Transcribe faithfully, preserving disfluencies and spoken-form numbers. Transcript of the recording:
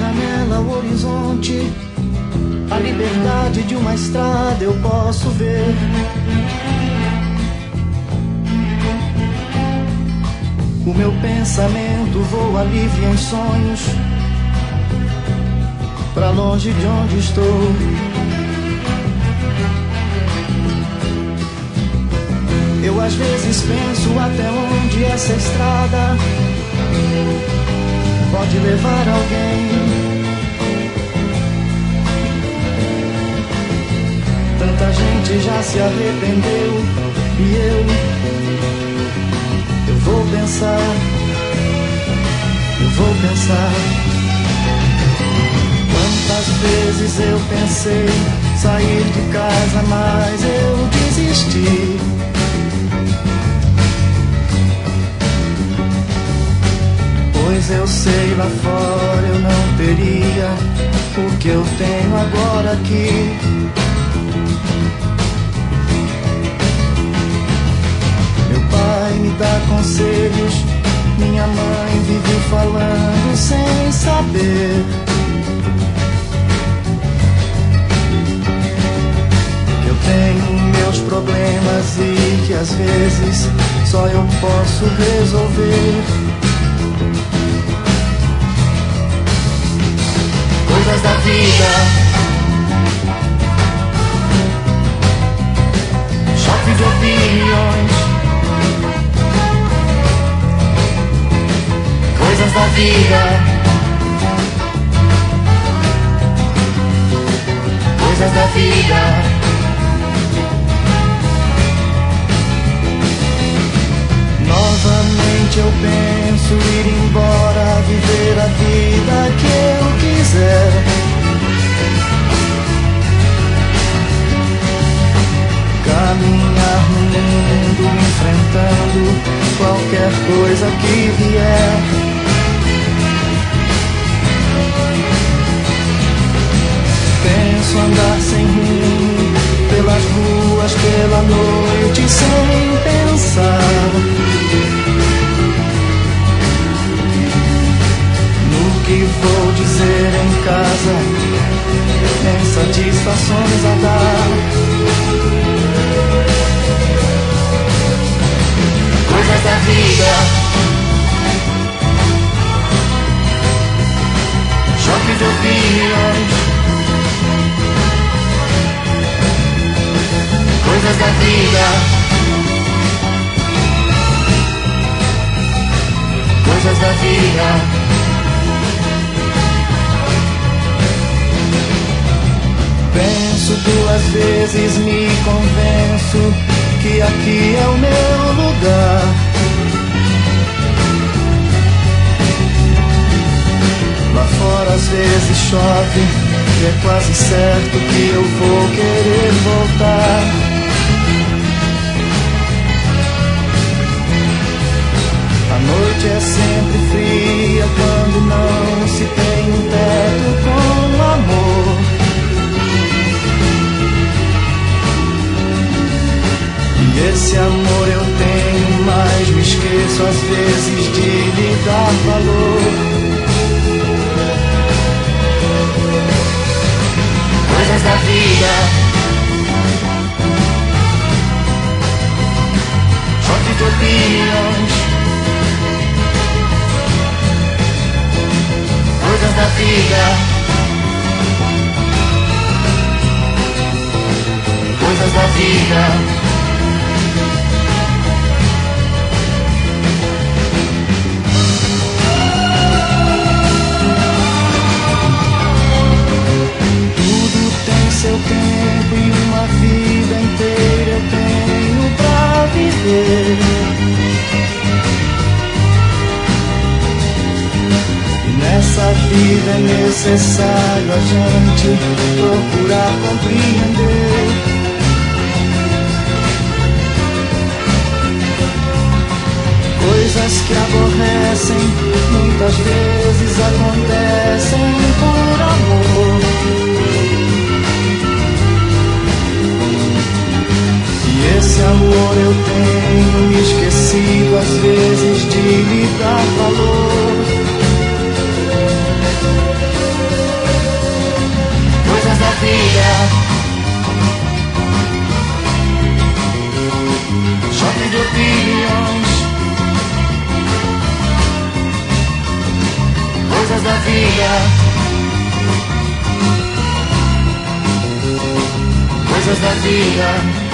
janela o horizonte, a liberdade de uma estrada eu posso ver. O meu pensamento voa livre em sonhos, pra longe de onde estou. Eu às vezes penso até onde essa estrada pode levar alguém. Tanta gente já se arrependeu e eu, eu vou pensar, eu vou pensar. Quantas vezes eu pensei sair de casa, mas eu desisti. Pois eu sei, lá fora eu não teria o que eu tenho agora aqui. Meu pai me dá conselhos, minha mãe vive falando sem saber. Que eu tenho meus problemas e que às vezes só eu posso resolver. Coisas da vida, choque de opiniões. Coisas da vida, coisas da vida. Novamente eu penso ir embora, viver a vida que eu quiser. Caminhar no mundo, enfrentando qualquer coisa que vier. Penso andar sem rumo, pelas ruas, pela noite, sem pensar no que vou dizer em casa, nem satisfações a dar. Coisas da vida, choque de opiniões. Coisas da vida, coisas da vida. Penso duas vezes, me convenço que aqui é o meu lugar. Lá fora às vezes chove e é quase certo que eu vou querer voltar. A noite é sempre fria quando não se tem um teto com amor. E esse amor eu tenho, mas me esqueço às vezes de lhe dar valor. Coisas da vida, choque de opiniões. Coisas da vida, coisas da vida. Seu tempo e uma vida inteira eu tenho pra viver. E nessa vida é necessário a gente procurar compreender. Coisas que aborrecem muitas vezes acontecem por amor. E esse amor eu tenho me esquecido às vezes de lhe dar valor. vida, coisas da vida.